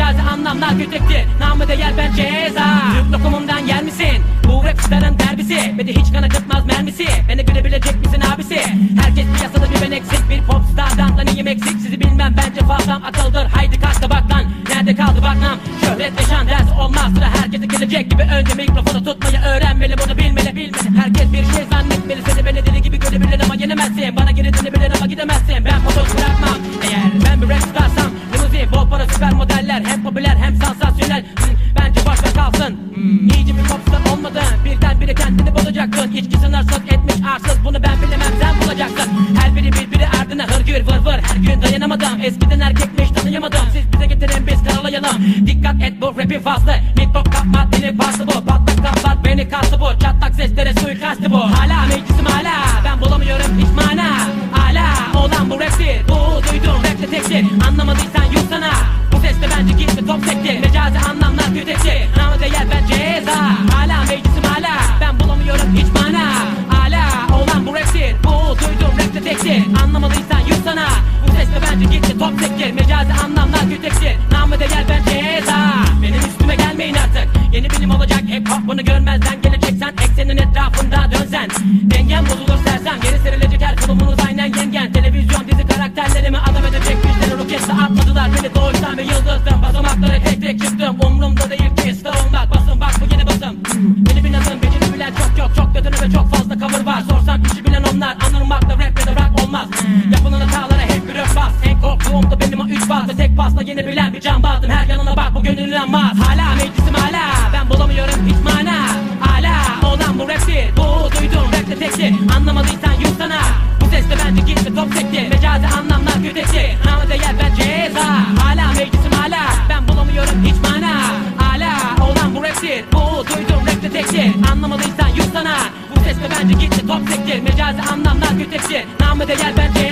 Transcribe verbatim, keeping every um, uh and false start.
mecazi anlamlar kötektir. Namı değer ben ceza. Türk lokumumdan yer misin? Bu rapçilerin derbisi ve de hiç kan akıtmaz mermisi. Beni görebilecek misin abisi? Herkes piyasada bir ben eksik. Bir popstardan da neyim eksik? Sizi bilmem bence fazlam akıldır. Haydi kalk da bak lan, nerede kaldı bakmam? Şöhret ve şan ders olmaz. Sıra herkese gelecek gibi önce mikrofonu tutmayı öğrenmeli. Bunu bilmeli bilmeli. Herkes bir şey zannetmeli. Seni beni deli gibi görebilir ama yenemezsin. Bana geri dönebilir ama gidemezsin. Ben fotoğraf bırakmam. Eğer ben bir rap starsam, limuzin, bol para, süper modeller. Hem popüler hem sansasyonel. hmm, Bence boşver kalsın. hmm, İyice bir popstar olmadın. Birdenbire kendini bulacaksın. İçki sınırsız etmiş arsız. Bunu ben bilemem sen bulacaksın. Her biri birbiri ardına hırgür vır vır. Her gün dayanamadım. Eskiden erkekmiş tanıyamadım. Siz bize getirin biz karalayalım. Dikkat et bu rapin faslı. Mikrop kapma dili paslı bu. Patlak kaplar beni kastı bu. Çatlak seslere suikastı bu. Hala meclisim hala. Ben bulamıyorum hiç mana. Hala olan bu raptir. Bu duydum rapte tektir. Anlamadıysan yuh sana. Bu sesle bence gitti top sektir. Mecazi anlamlar kötektir. Namı değer ben ceza. Hala meclisim hala. Ben bulamıyorum hiç mana. Hala olan bu raptir. Bu duydum rapte tektir. Anlamadıysan yuh sana. Bu sesle bence gitti top sektir. Mecazi anlamlar kötektir. Namı değer ben ceza. Benim üstüme gelmeyin artık. Yeni bilim olacak hep hop bunu görmezden geleceksen. Eksenin etrafında dönsen. Dengen bozulur sersem. Geri serilecek her kulumunuz aynen yengen. Televizyon dizi karakterlerimi adam edecek bizleri roketle atmadılar. Beni doğuştan bir yıldızdım. Basamakları tek tek çıktım. Umrumda değil ki star olmak. Basın bak bu yeni basım. Beni bilen beni bilen çok yok. Çok götünü ve çok fazla cover var. Sorsam işi bilen onlar. Anırmakla rap ya da rock olmaz. Yapılan hatalara hep bir öp bas. En korktuğum da benim o üç fazla. Tek pasla yeni bilen bir can bazdım. Her yanına bak bu gönül inanmaz. Hala meclisim hala. Ben bulamıyorum hiç mana. Hala olan bu raptir. Bu duydum rapte tektir. Anlamadıysan yuh sana. Bu sesle bence gitti top sektir. Mecazi anlamlar kötektir. Namı değer ben ceza. Hala meclisim hala. Ben bulamıyorum hiç mana. Hala olan bu raptir. Bu duydum rapte tektir. Anlamadıysan yuh sana. Bu sesle bence gitti top sektir. Mecazi anlamlar kötektir. Namı değer ben ceza.